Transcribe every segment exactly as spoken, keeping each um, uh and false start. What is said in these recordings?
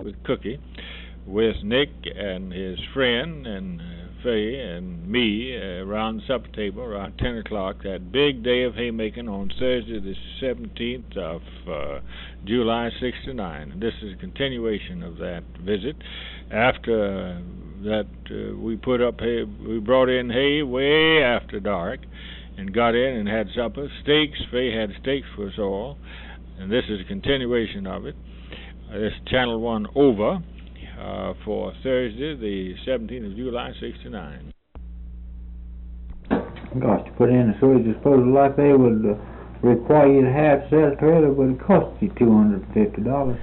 with Cookie, with Nick and his friend and uh, Faye and me uh, around the supper table around ten o'clock that big day of haymaking on Thursday the seventeenth of uh, July sixty-nine. This is a continuation of that visit. After uh, that uh, we put up hay, we brought in hay way after dark and got in and had supper. Steaks, Faye had steaks for us all, and this is a continuation of it. Uh, this is Channel one over. Uh, for Thursday, the seventeenth of July, sixty-nine. Gosh, to put in a sewage disposal like they would uh, require you to have to sell a trailer, but it costs you two hundred and fifty dollars.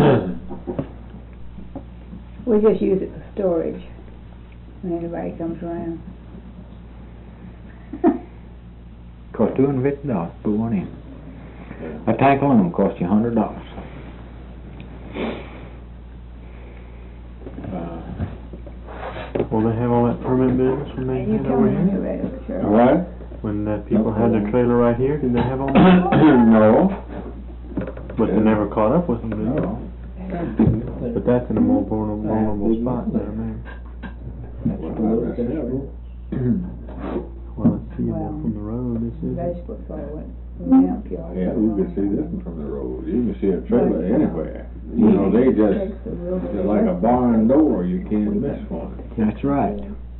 We just use it for storage when anybody comes around. Costs two hundred and fifty dollars to put one in. A tank alone costs you one hundred dollars. Will they have all that permit business when they You had tell over me here? you're ready, sure. What? When uh, people had their trailer right here, did they have all that? No. But they never caught up with them, did they? No. But that's in a more vulnerable, vulnerable spot down there. Well, it's seeable from the road, this is. Vegetable soil in the junkyard. Yeah, you can see this one from the road. You can see a trailer anywhere. You know, they just, they're like a barn door, you can't miss one. That's right.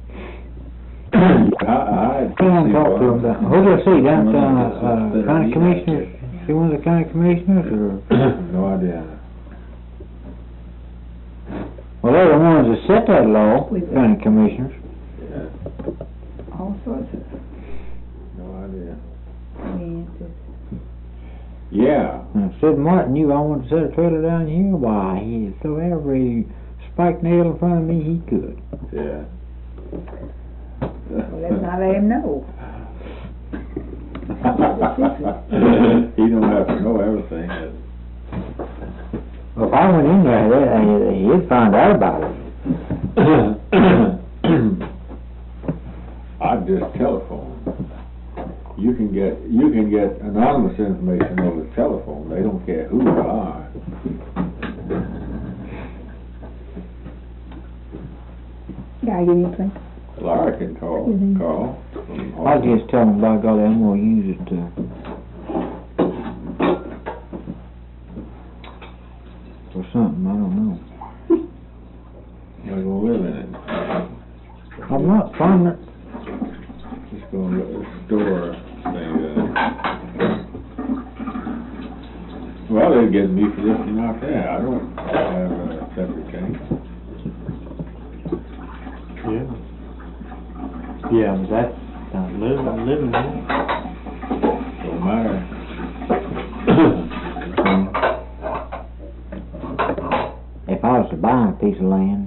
I, I. Come on, talk to them. down- Who do I see down, down, uh, uh, county commissioners? See one of the county commissioners, or? No idea. Well, they're the ones that set that law, county commissioners. Yeah, All sorts of no idea. answers. Yeah. And Sid Martin knew I wanted to set a trailer down here, why, he, so every spike nail in front of me he could. Yeah. Well, let's not let him know. He don't have to know everything. Well, if I went in there, they- he'd find out about it. I'd just telephone. You can get you can get anonymous information over the telephone. They don't care who you are. Gotta give me plenty. Laura can call. Mhm. Call. I'll just tell them, by golly, I'm gonna use it to, for something, I don't know. You're gonna live in it. I'm not permanent. Just gonna let the store thing. Uh, well, they get me for this and not that. I don't have a separate tank. Yeah. Yeah, but that's not living, living here. Don't matter. If I was to buy a piece of land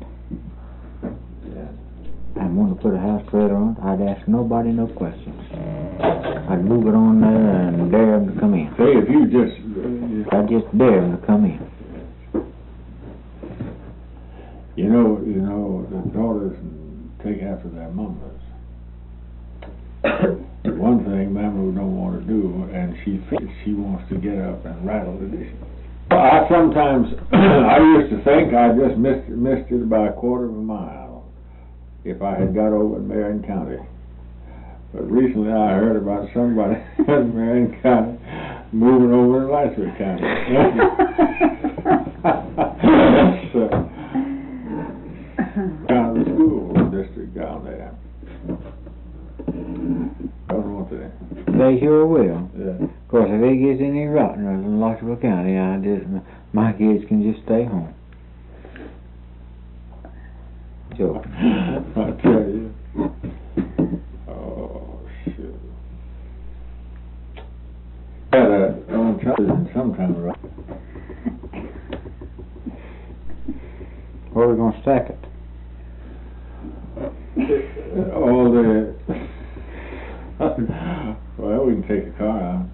Yeah. and want to put a house trailer on it, I'd ask nobody no questions. I'd move it on there and dare them to come in. Say, if you just, uh, I'd just dare them to come in. you know, you know, the daughters take after their mamas. One thing Mama don't want to do, and she thinks she wants to get up and rattle the dishes. I sometimes, I used to think I just missed, missed it by a quarter of a mile if I had got over in Marion County. But recently I heard about somebody in Marion County moving over to Leicester County. So, kind of the school district down there. Don't want to. They sure will. Yeah. Of course, if it gets any rottener in Lawrenceville County, I just, my kids can just stay home. Joke. I tell you. Oh, shit. Had a on television sometime, right? Where are we gonna stack it? All the. Well, we can take a car out.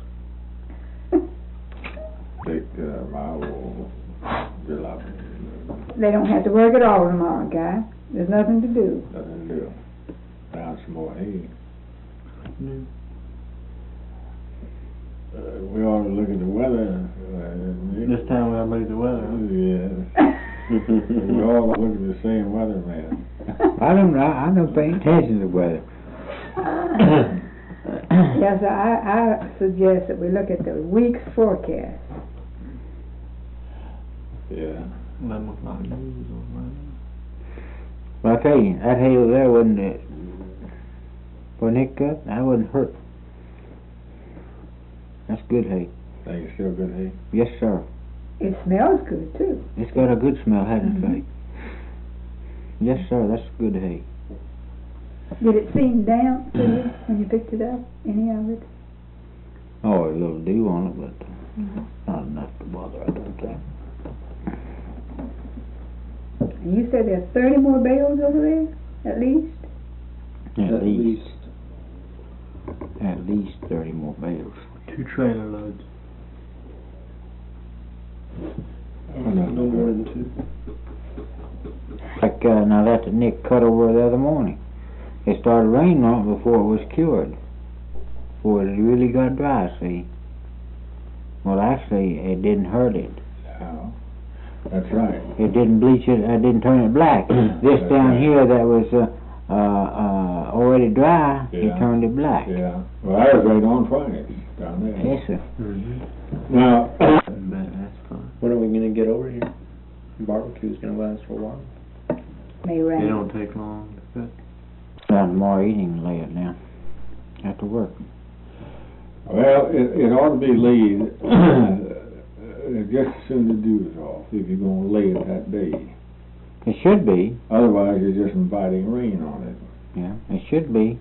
Take uh, my old jalopy. They don't have to work at all tomorrow, guys. There's nothing to do. Nothing to do. Found some more hay. Mm. Uh, we ought to look at the weather. Uh, This time we gotta look at the weather, huh? Yeah. We all look at the same weatherman. I don't know, I don't pay attention to the weather. Yes, I, I suggest that we look at the week's forecast. Yeah. Eleven o'clock news on But I tell you, that hay over there wasn't, uh, for Nick cut, that wasn't hurt. That's good hay. Think it's still good hay? Yes, sir. It smells good too. It's got a good smell, hasn't Mhm. it, Faye? Yes, sir, that's good hay. Did it seem damp to you when you picked it up? Any of it? Oh, a little dew on it, but uh, Mhm. not enough to bother, I don't think. And you said there's thirty more bales over there, at least? At, At least, least. At least thirty more bales. Two trailer loads. Oh, no, No more than two. Like, uh, now that the Nick cut over the other morning. It started raining on it before it was cured. Before it really got dry, see? Well, actually, it didn't hurt it. No. That's right. It didn't bleach it, it didn't turn it black. This That's down right. here that was uh, uh, uh, already dry, Yeah. it turned it black. Yeah. Well, that was right on Friday down there. Yes, sir. Mm-hmm. Now, That's fine. When are we gonna get over here? Barbecue's gonna last for a while. May It rain. don't take long to cut. Down tomorrow evening, lay it down. After work. well, it, it ought to be laid uh, just as soon as the dew is off, if you're gonna lay it that day. It should be. Otherwise, you're just inviting rain on it. Yeah, it should be.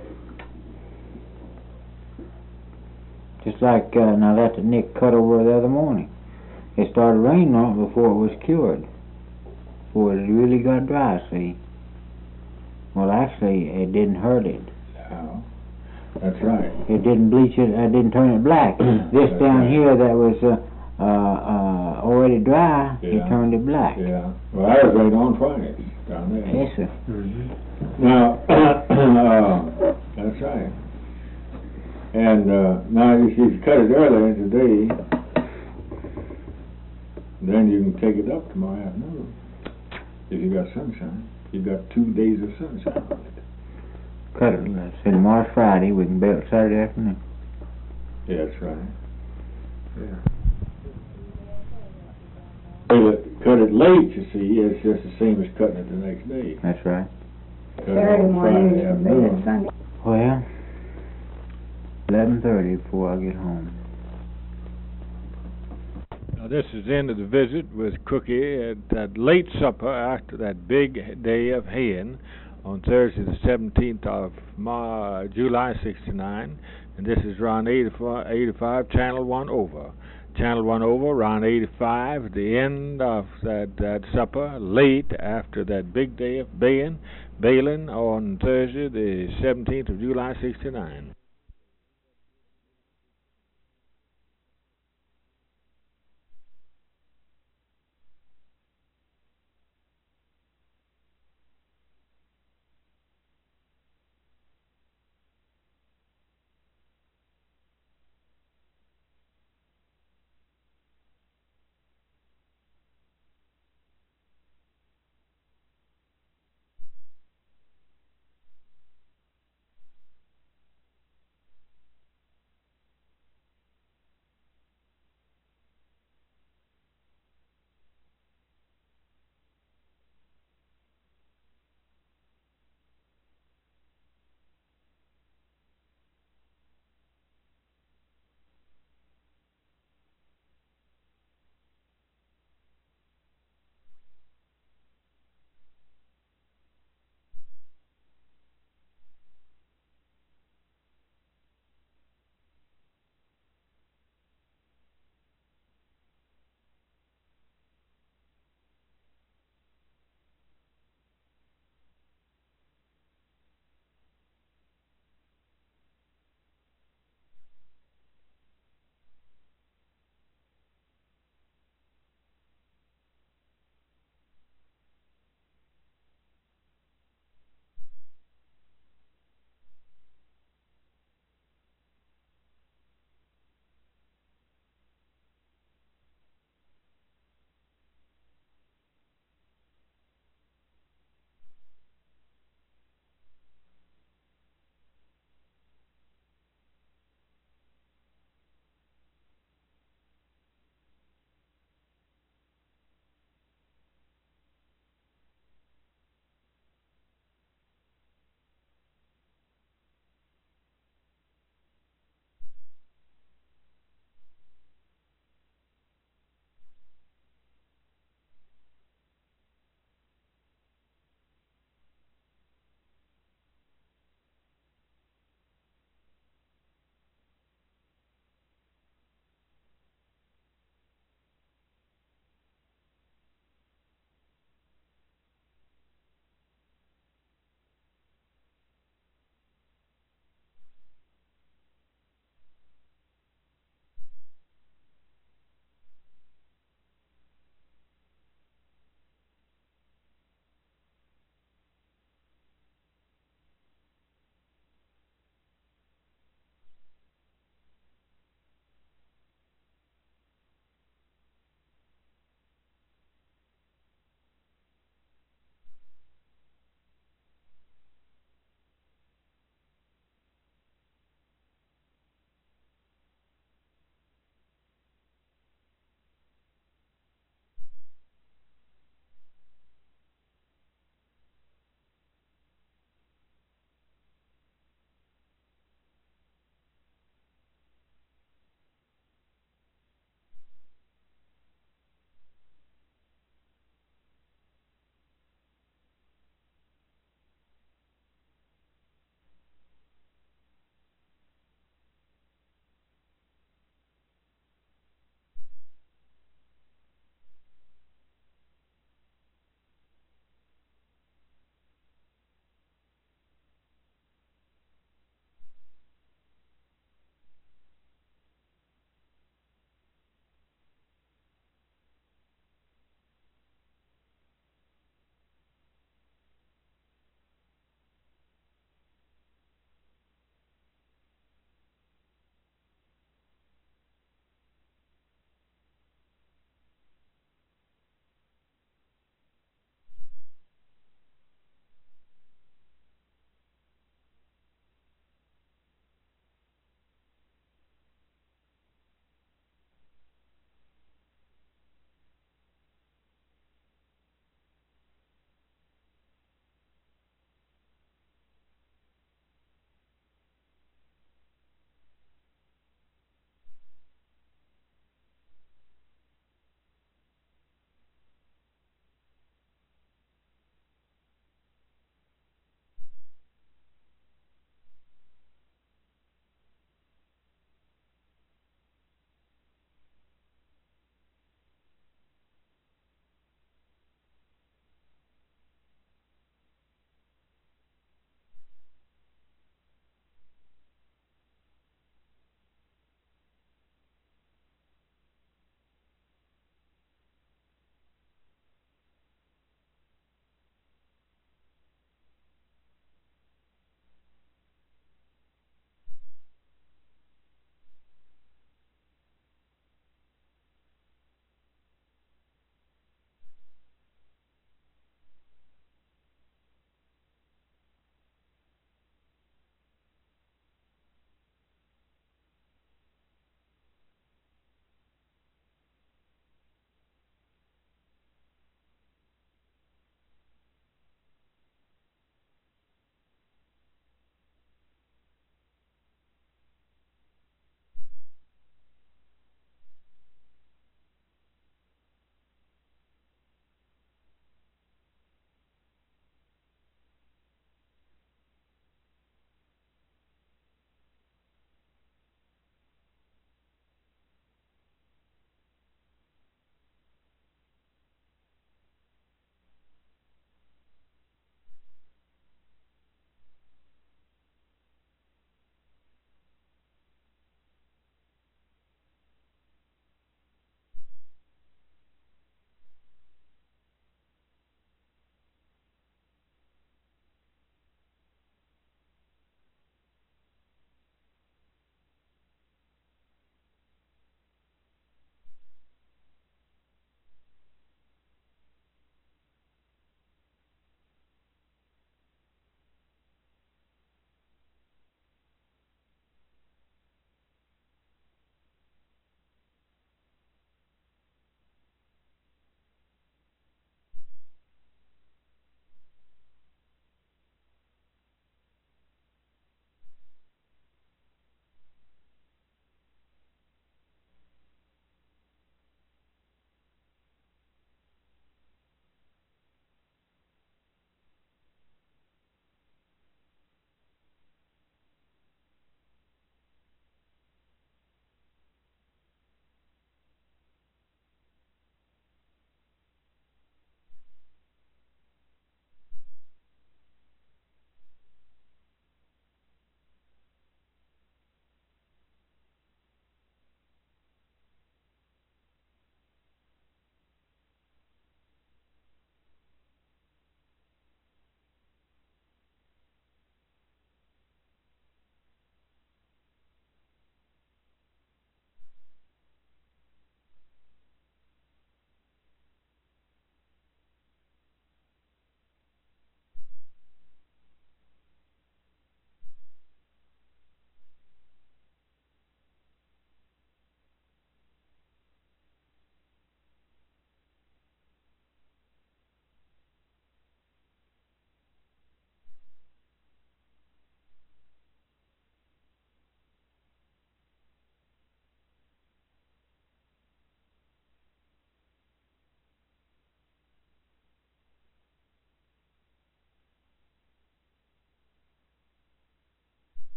Just like, uh, now that the Nick cut over the other morning. It started raining on it before it was cured. Before it really got dry, see? Well, actually, it didn't hurt it. No. That's right. It didn't bleach it, it didn't turn it black. This That's down right. here that was uh, uh, uh, already dry, it Yeah. turned it black. Yeah. Well, that was right on Friday down there. Yes, sir. Mm-hmm. Now, uh, that's right. And uh, now, if you cut it earlier today, then you can take it up tomorrow afternoon. If you got sunshine, you got two days of sunshine on it. Cut it, let's say tomorrow's Friday, we can bale it Saturday afternoon. Yeah, that's right. Yeah. Cut it, cut it late, you see, it's just the same as cutting it the next day. That's right. Cut it Saturday on morning, Friday you can lay afternoon. it Sunday. Well, eleven thirty before I get home. Now, this is the end of the visit with Cookie at that late supper after that big day of haying on Thursday the seventeenth of Mar- July sixty-nine. And this is round eighty-five, eighty-five, channel one over. Channel one over, round eighty-five, at the end of that, that supper, late after that big day of baying, baling on Thursday the seventeenth of July sixty-nine.